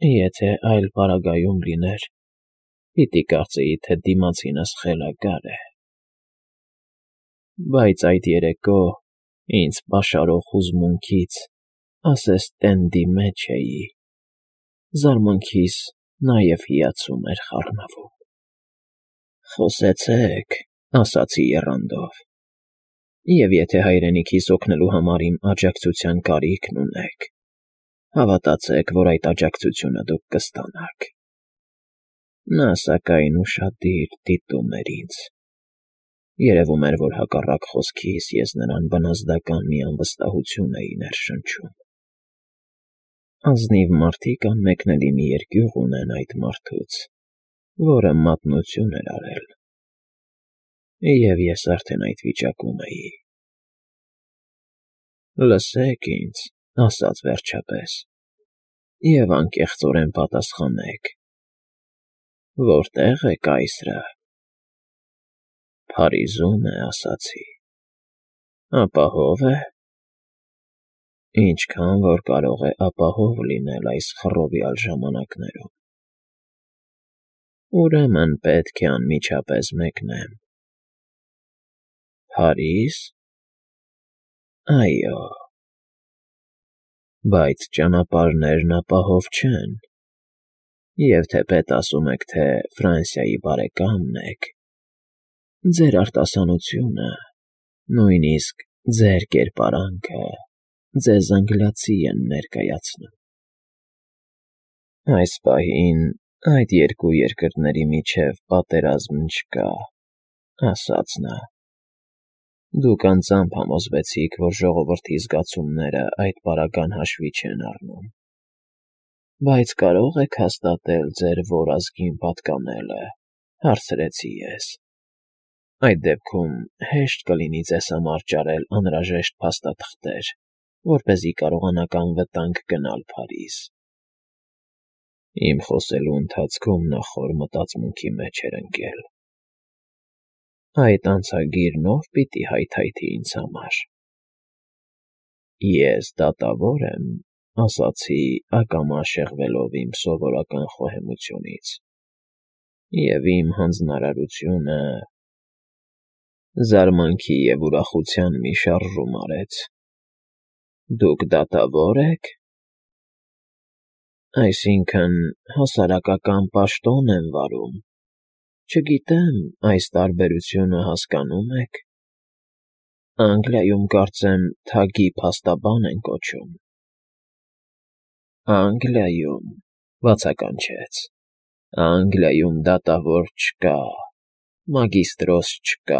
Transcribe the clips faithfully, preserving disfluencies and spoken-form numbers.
Եթե այլ պարագայում լիներ, պիտի կարծեի, թե դիմացինս խելագար է, բայց այդ երեկո ինձ պաշարող հուզմունքից ասես տենդի մեջ էի, զարմանքիս նաև հիացում էր խառնվում։ «Խոսեցեք,֊ ասացի եռանդով,֊ և եթե հայրենիքիս օգնելու համար իմ աջակցության կարիքն ունեք, հավատացեք, որ այդ աջակցությունը դուք կստանաք»։ Նա, սակայն, ուշադիր դիտում էր ինձ. երևում էր, որ հակառակ խոսքիս ես նրան բնազդական մի անվստահություն էի ներշնչում։ Ազնիվ մարդիկ անմեկնելի մի երկյուղ ունեն այդ մարդուց, որը մատնություն էր արել, և ես արդեն այդ վիճակում էի։ «Լսեք ինձ,֊ ասաց վերջապես,֊ և անկեղծորեն պատասխանեք. որտե՞ղ է կայսրը»։ «Փարիզում է,֊ ասացի»։ «Ապահո՞վ է»։ «Ինչքան որ կարող է ապահով լինել այս խռովյալ ժամանակներում»։ «Ուրեմն պետք է անմիջապես մեկնեմ»։ «Փարի՞զ»։ «Այո»։ «Բայց ճանապարհներն ապահով չեն, և թեպետ ասում եք, թե Ֆրանսիայի բարեկամն եք, ձեր արտասանությունը, նույնիսկ ձեր կերպարանքը ձեզ անգլիացի են ներկայացնում»։ «Այս պահին այդ երկու երկրների միջև պատերազմ չկա,֊ ասաց նա։ Դուք անձամբ համոզվեցիք, որ ժողովրդի զգացումները այդ պարագան հաշվի չեն առնում։ Բայց կարո՞ղ եք հաստատել ձեր որ ազգին պատկանելը,֊ հարցրեցի ես։ «Այդ դեպքում հեշտ կլինի ձեզ համար ճարել անհրաժեշտ փաստաթղթեր, որպեսզի կարողանաք անվտանգ գնալ Փարիզ»։ Իմ խոսելու ընթացքում նա խոր մտածմունքի մեջ էր ընկել։ «Այդ անցագիրն ո՞վ պիտի հայթայթի ինձ համար»։ «Ես դատավոր եմ,֊ ասացի, ակամա շեղվելով իմ սովորական խոհեմությունից,֊ և իմ հանձնարարությունը…» Զարմանքի և ուրախության մի շարժում արեց։ «Դուք դատավո՞ր եք»։ «Այսինքն՝ հասարակական պաշտոն եմ վարում, չգիտեմ, այս տարբերությունը հասկանո՞ւմ եք։ Անգլիայում, կարծեմ, թագի փաստաբան են կոչում»։ «Անգլիայում,֊ բացականչեց,֊ Անգլիայում դատավոր չկա, մագիստրոս չկա,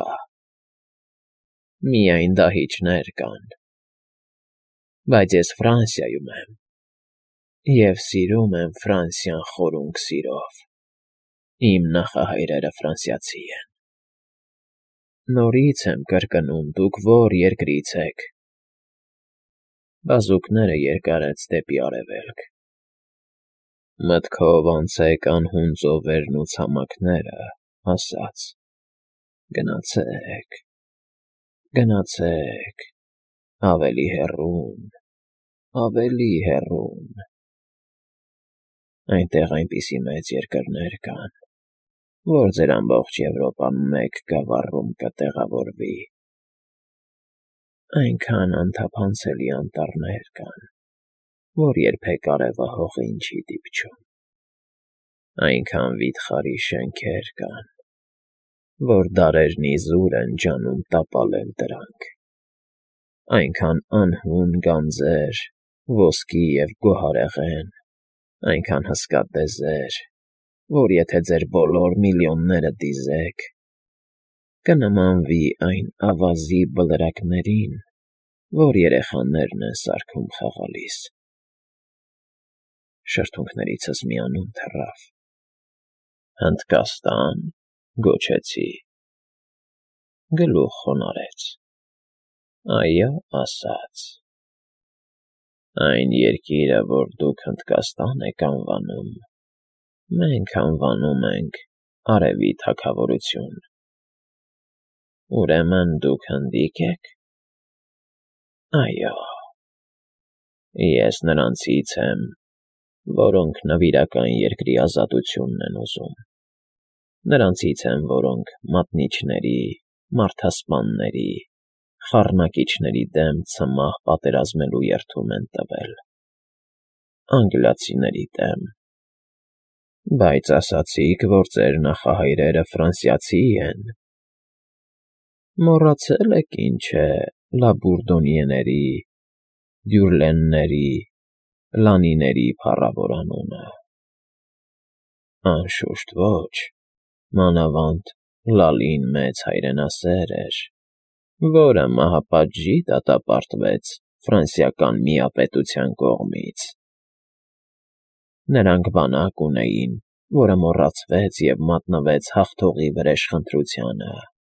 միայն դահիճներ կան։ Բայց ես Ֆրանսիայում եմ, և սիրում եմ Ֆրանսիան խորունկ սիրով, իմ նախահայրերը ֆրանսիացի են»։ «Նորից եմ կրկնում, դուք ո՞ր երկրից եք»։ Բազուկները երկարեց դեպի արևելք։ «Մտքով անցեք անհուն ծովերն ու ցամաքները,֊ ասաց,֊ գնացեք, գնացեք, ավելի հեռուն, ավելի հեռուն… Այնտեղ այնպիսի մեծ երկրներ կան, որ ձեր ամբողջ Եվրոպան մեկ գավառում կտեղավորվի… Այնքան անթափանցելի անտառներ կան, որ երբեք արևահողին չի դիպչում… Այնքան վիթխարի շենքեր կան, որ դարերն իզուր են ջանում տապալել դրանք… Այնքան անհուն գանձեր, ոսկի և գոհարեղեն, այնքան հսկա տեզեր, որ եթե ձեր բոլոր միլիոնները դիզեք, կնմանվի այն ավազի բլրակներին, որ երեխաներն են սարքում խաղալիս… Շրթունքներիցս մի անուն թռավ։ «Հնդկաստա՞ն,֊ գոչեցի։ Գլուխ խոնարհեց։ «Այո,֊ ասաց,֊ այն երկիրը, որ դուք Հնդկաստան եք անվանում, մենք անվանում ենք Արևի Թագավորություն»։ «Ուրեմն դուք հնդի՞կ եք»։ «Այո»։ «Ես նրանցից եմ, որոնք նվիրական երկրի ազատությունն են ուզում։ Նրանցից են, որոնք մատնիչների, մարդասպանների, խառնակիչների դեմ ցմահ պատերազմելու երդում են տվել։ Անգլիացիների դեմ։ Բայց ասացիք, որ ձեր նախահայրերը ֆրանսիացի են։ Մոռացել եք ինչ է Լաբուրդոնիեների, Դյուրլենների, Լանիների փառավոր անունը։ Անշուշտ ոչ, մանավանդ Լալին մեծ հայրենասեր էր, որը մահապատժի դատապարտվեց ֆրանսիական միապետության կողմից։ Նրանք բանակ ունեին, որը մոռացվեց և մատնվեց հաղթողի վրեժխնդրությանը։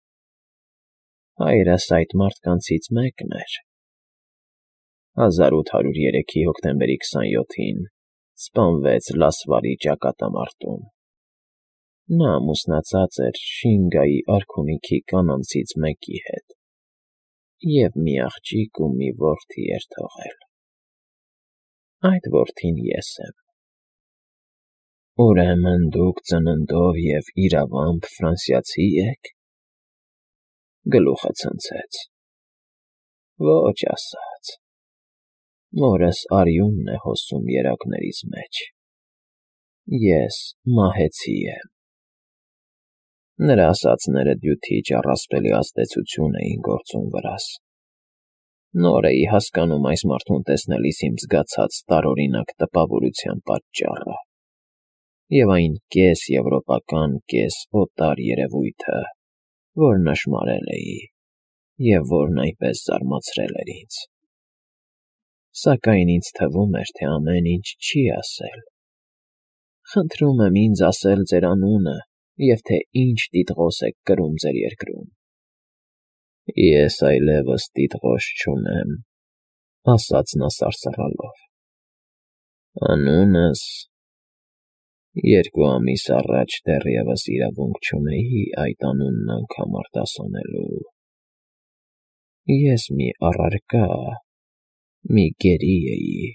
Հայրս այդ մարդկանցից մեկն էր։ հազար ութ հարյուր երեքի հոկտեմբերի քսանյոթին սպանվեց Լասվարի ճակատամարտում։ Նա ամուսնացած էր Շինգայի արքունիքի կանանցից մեկի հետ և մի աղջիկ ու մի որդի էր թողել։ Այդ որդին ես եմ։ Ուրեմն դուք ծննդով և իրավամբ ֆրանսիացի եք։ Գլուխը ցնցեց։ Ոչ ասաց։ Մորս արյունն է հոսում երակներիս մեջ։ Ես մահեցի եմ։ Նրա ասածները դյութիչ առասպելի ազդեցություն էին գործում վրաս։ Նոր էի հասկանում այս մարդուն տեսնելիս իմ զգացած տարօրինակ տպավորության պատճառը և այն կես֊եվրոպական, կես֊օտար երևույթը, որ նշմարել էի և որն այնպես զարմացրել էր ինձ։ Սակայն ինձ թվում էր, թե ամեն ինչ չի ասել։ Խնդրում եմ ինձ ասել ձեր անունը և թե ինչ տիտղոս եք կրում ձեր երկրում։ Ես այլևս տիտղոս չունեմ, ասաց նա սարսռալով։ Անունս… Երկու ամիս առաջ դեռևս իրավունք չունեի այդ անունն անգամ արտասանելու։ Ես մի առարկա, մի գերի էի։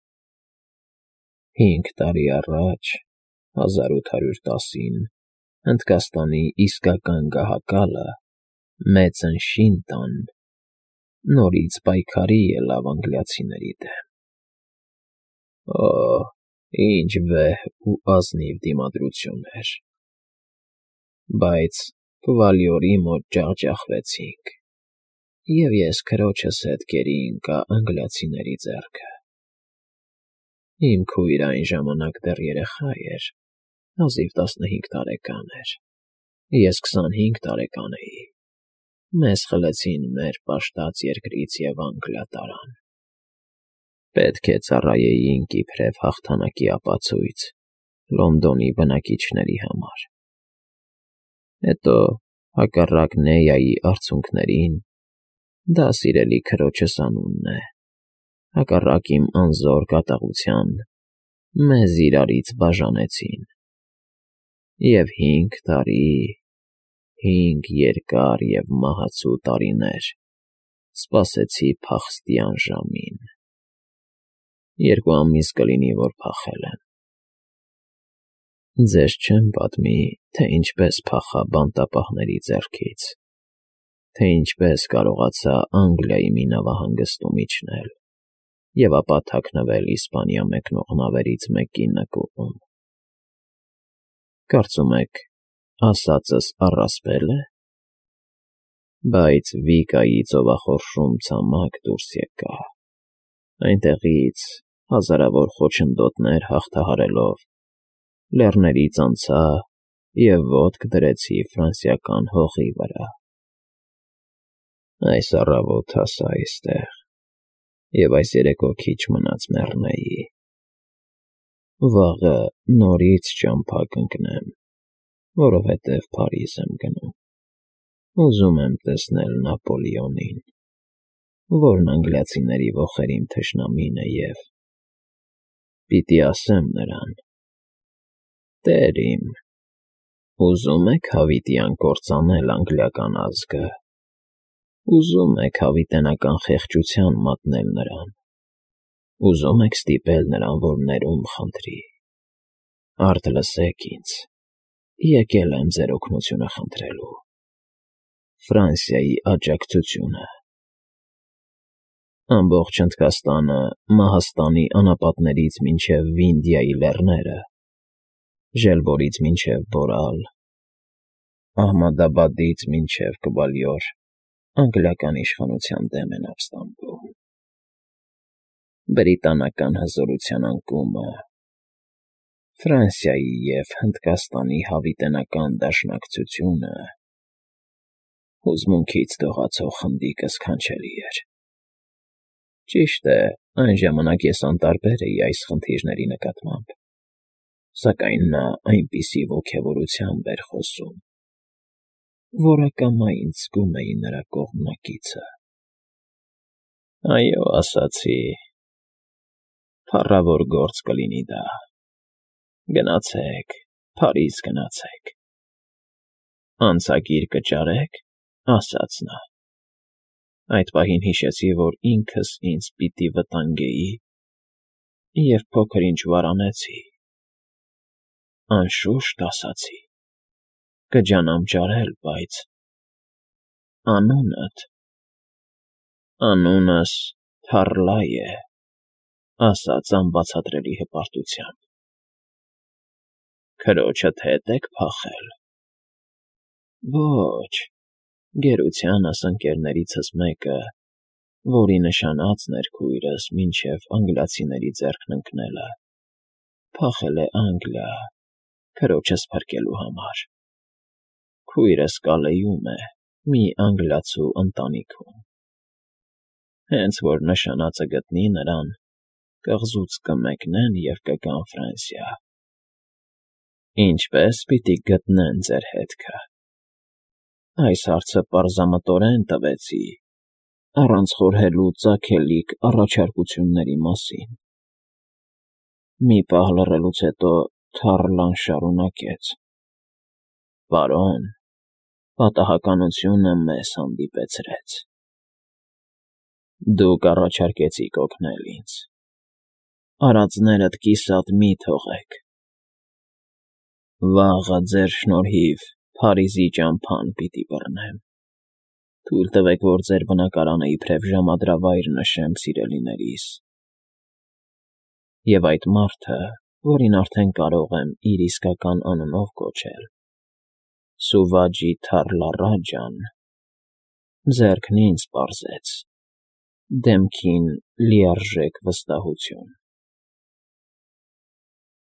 Հինգ տարի առաջ, հազար ութ հարյուր տասին, Հնդկաստանի իսկական գահակալը՝ Մեծն Շինտան, նորից պայքարի ելավ անգլիացիների դեմ։ Օհ, ինչ վեհ ու ազնիվ դիմադրություն էր։ Բայց Գվալիորի մոտ ջախջախվեցինք, և ես քրոջս հետ գերի ընկա անգլիացիների ձեռքը։ Իմ քույրը այն ժամանակ դեռ երեխա էր, հազիվ տասնհինգ տարեկան էր, ես քսանհինգ տարեկան էի։ Մեզ խլեցին մեր պաշտած երկրից և Անգլիա տարան։ Պետք է ծառայեինք իբրև հաղթանակի ապացույց Լոնդոնի բնակիչների համար։ Հետո, հակառակ Նեյայի արցունքներին, դա սիրելի քրոջս անունն է, հակառակ իմ անզոր կատաղության, մեզ իրարից բաժանեցին։ Եվ հինգ տարի, հինգ երկար և մահացու տարիներ սպասեցի փախստյան ժամին։ Երկու ամիս կլինի, որ փախել եմ։ Ձեզ չեմ պատմի, թե ինչպես փախա բանտապահների ձեռքից, թե ինչպես կարողացա Անգլիայի մի նավահանգստում իջնել և ապա թաքնվել Իսպանիա մեկնող նավերից մեկի նկուղում։ Կարծում եք ասածս առասպե՞լ է։ Բայց Վիկայի ծովախորշում ցամաք դուրս եկա, այնտեղից, հազարավոր խոչընդոտներ հաղթահարելով, լեռներից անցա և ոտք դրեցի ֆրանսիական հողի վրա։ Այս առավոտ հասա այստեղ և այս երեկո քիչ մնաց մեռնեի։ Վաղը նորից ճամփա կընկնեմ, որովհետև Փարիզ եմ գնում։ Ուզում եմ տեսնել Նապոլեոնին, որն անգլիացիների ոխերիմ թշնամին է և… Պիտի ասեմ նրան. «Տեր իմ, ուզո՞ւմ եք հավիտյան կործանել անգլիական ազգը, ուզո՞ւմ եք հավիտենական խեղճության մատնել նրան, Ուզում եք ստիպել նրան, որ ներում խնդրի։ Արդ լսեք ինձ, եկել եմ ձեր օգնությունը խնդրելու, Ֆրանսիայի աջակցությունը։ Ամբողջ Հնդկաստանը Մահաստանի անապատներից մինչև Վինդյայի լեռները, Ժելբորից մինչև Բորալ, Ահմադաբադից մինչև Գվալիոր անգլիական իշխանության դեմ են ապստամբում։ Բրիտանական հզորության անկումը, Ֆրանսիայի և Հնդկաստանի հավիտենական դաշնակցությունը հուզմունքից դողացող խնդիկս քանչելի էր։ Ճիշտ է, այն ժամանակ ես անտարբեր էի այս խնդիրների նկատմամբ, սակայն նա այնպիսի ոգևորությամբ էր խոսում, որ ակամային զգում էի նրա կողմնակիցը։ Այո, ասացի, փառավոր գործ կլինի դա։ Գնացեք, Փարիզ գնացեք։ Անցագիր կճարեք, ասաց նա։ Այդ պահին հիշեցի, որ ինքս ինձ պիտի վտանգեի և փոքր-ինչ վարանեցի։ Անշուշտ, ասացի, կջանամ ջարել, բայց… Անունդ… Անունս Թարլայ է, ասաց անբացատրելի հպարտությամբ։ Քրոջդ հետ եք փախել։ Ոչ, գերությանս ընկերներիցս մեկը, որի նշանածն էր քույրս մինչև անգլիացիների ձեռքն ընկնելը, փախել է Անգլիա, քրոջս փրկելու համար։ Քույրս Կալեյում է, մի անգլիացու ընտանիքում։ Հենց որ նշանածը գտնի նրան, կղզուց կմեկնեն և կգան Ֆրանսիա։ Ինչպե՞ս պիտի գտնեն ձեր հետքը։ Այս հարցը պարզամտորեն տվեցի, առանց խորհելու ծագելիք առաջարկությունների մասին։ Մի պահ լռելուց հետո Թարլան շարունակեց. Պարոն, պատահականությունը մեզ հանդիպեցրեց։ Դուք առաջարկեցիք օգնել ինձ։ Արածներդ կիսատ մի թողեք։ Վաղը ձեր շնորհիվ Փարիզի ճամփան պիտի բռնեմ։ Թույլ տվեք, որ ձեր բնակարանը իբրև ժամադրավայր նշեմ սիրելիներիս։ Եվ այդ մարդը, որին արդեն կարող եմ իր իսկական անունով կոչել, Սուվաջի Թարլա Ռաջան, ձեռքն ինձ պարզեց, դեմքին լիարժեք վստահություն։